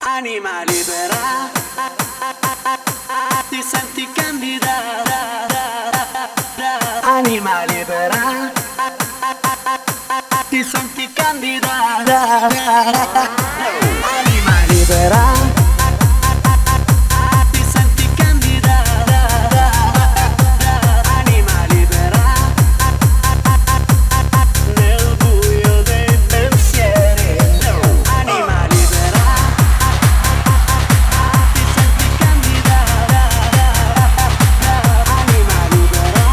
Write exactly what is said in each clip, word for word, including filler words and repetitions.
Anima libera, ti senti candida. Anima libera, ti senti candida. Anima libera, ti senti candida. Anima libera, nel buio dei pensieri. Anima libera, ti senti candida. Anima libera,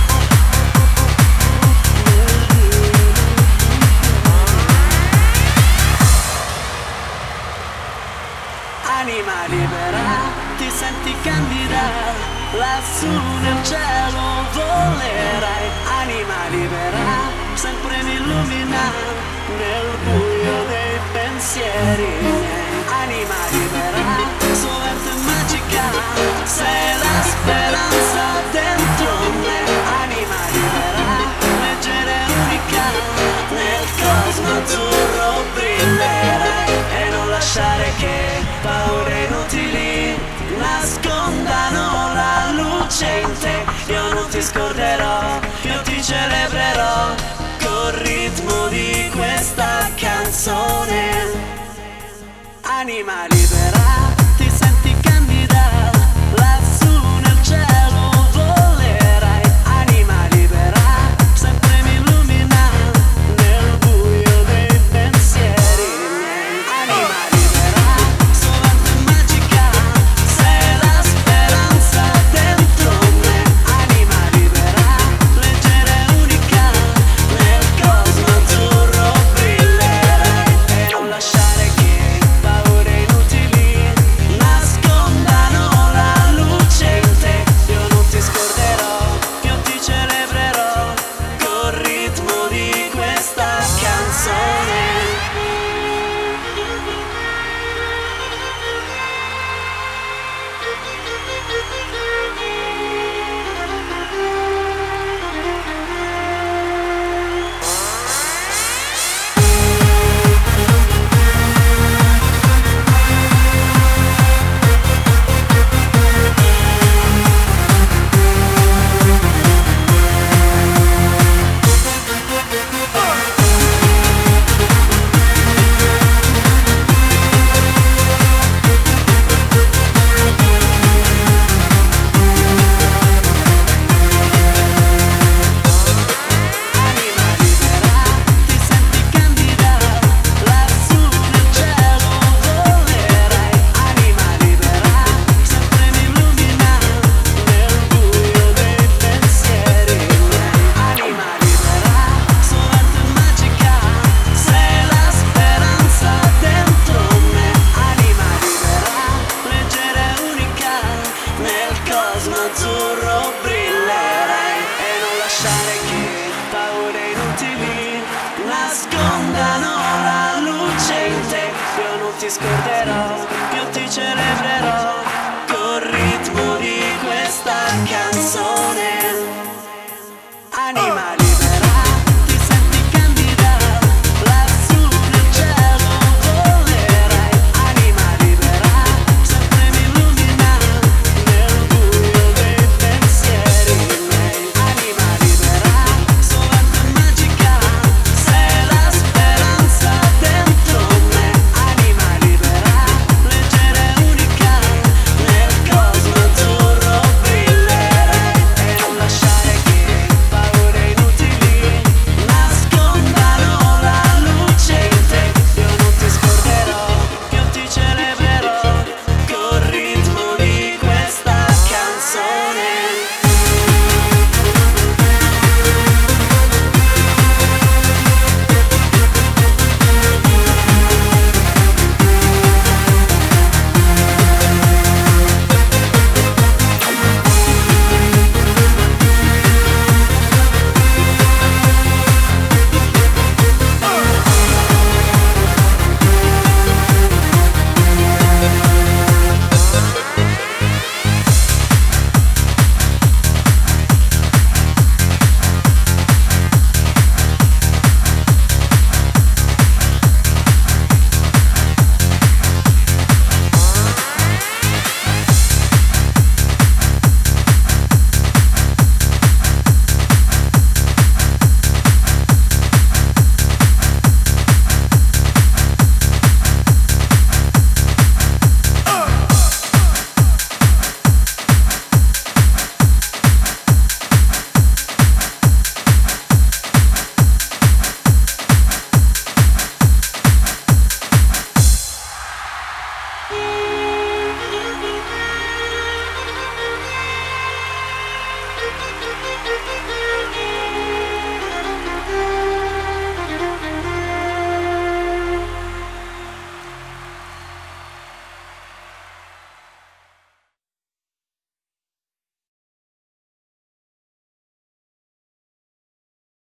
anima libera, ti senti candida, lassù nel cielo volerai. Anima libera, sempre mi illumina nel buio dei pensieri miei. Anima libera, sovente magica, sei la speranza dentro me. Anima libera, leggera e unica, nel cosmo azzurro brillerai. E non lasciare che paure inutili nascondano la luce in te. Io non ti scorderò, io ti celebrerò col ritmo di questa canzone. Anima libera, ti senti candida, lassù nel cielo volerai. Anima libera, sempre mi illumina nel buio dei pensieri miei. Anima libera, sovente magica, sei la speranza dentro me. Anima libera, leggera e unica, nel cosmo azzurro brillerai. E non lasciare che paure inutili nascondano la luce in te. Io non ti scorderò, io ti celebrerò col ritmo di questa canzone. Anima libera, ti senti candida, lassù nel cielo volerai. Anima libera, sempre mi illumina nel buio dei pensieri miei. Anima libera, sovente magica, sei la speranza dentro me. Anima libera, leggera e unica, nel cosmo azzurro brillerai. E non lasciare che paure inutili nascondano la luce in te. Io non ti scorderò, io ti celebrerò col ritmo di questa canzone. Anima